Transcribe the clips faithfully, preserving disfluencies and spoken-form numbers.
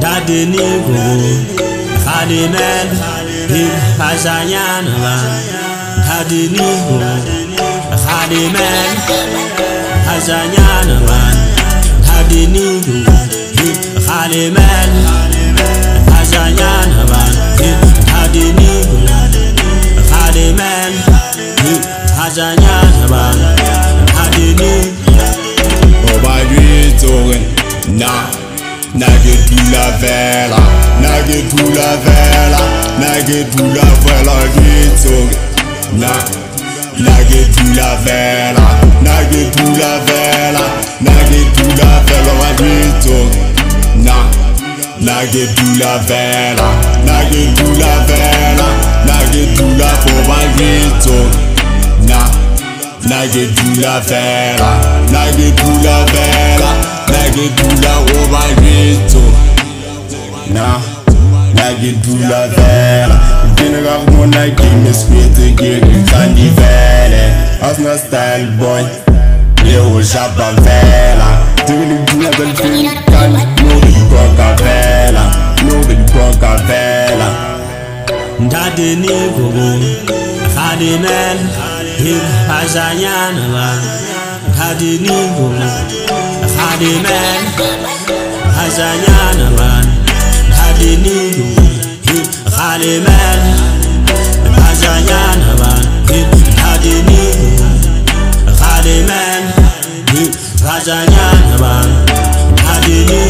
Dadini go Hadimen Hib Hazayan Dadini go Hadimen Hazayan Dadini go Hib Hadimen Hazayan Dadini go Hadimen Hib Hazayan Dadini Oba yuitoren na Nage tu la vela, nage tu la vela, nage tu la vela yuitoren na Nage tu la vela, nage tu la vela, nage tu la vela yuitoren na Nage tu la vela, nage tu la vela, nage tu la vela yuitoren na Nage tu la vela, nage tu la vela, nage tu la roba vito. Na, nage tu la vela. General mon nage me spete geri kandi vele. Asna style boy, leo jaba vela. Tigli dina del film kandi nori boka vela, nori boka vela. Dadini go Hadimen Hib Hazayan Dadini go Hadimen Hazayan Dadini go Hib Hadimen Hazayan Dadini go Hadimen Hib Hazayan Dadini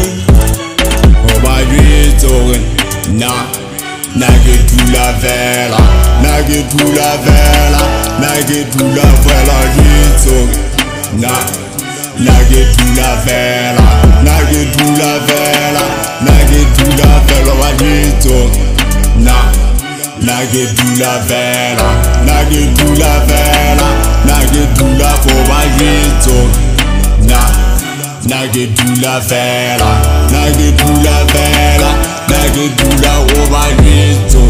Oba yuitoren na Nage tu la vela, nage tu la vela, nage tu la vela yuitoren na Nage tu la vela, nage tu la vela, nage tu la vela yuitoren na Nage tu la vela, nage tu la vela, nage tu la vela yuitoren na Nage tu la vela, nage tu la vela, nage tu la roba vito.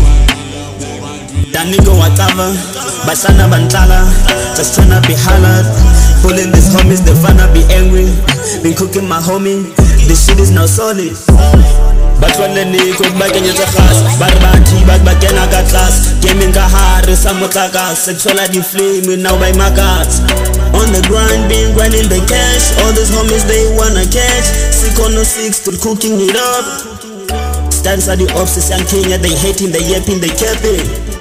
That nigga whatever, Basana Bantala, just tryna be hollered. Pulling these homies, they wanna be angry. Been cooking my homie, this shit is now solid. But when the nigga was back in your house, Barbati, back back in a class. Gaming Kahari, Samotaka, sexuality flame, now by my cards. On the grind, been grinding the cash. All these homies, they wanna catch. Sick on the six, still cooking it up. Stands at the office and Kenya, they hating, they yapping, they capping.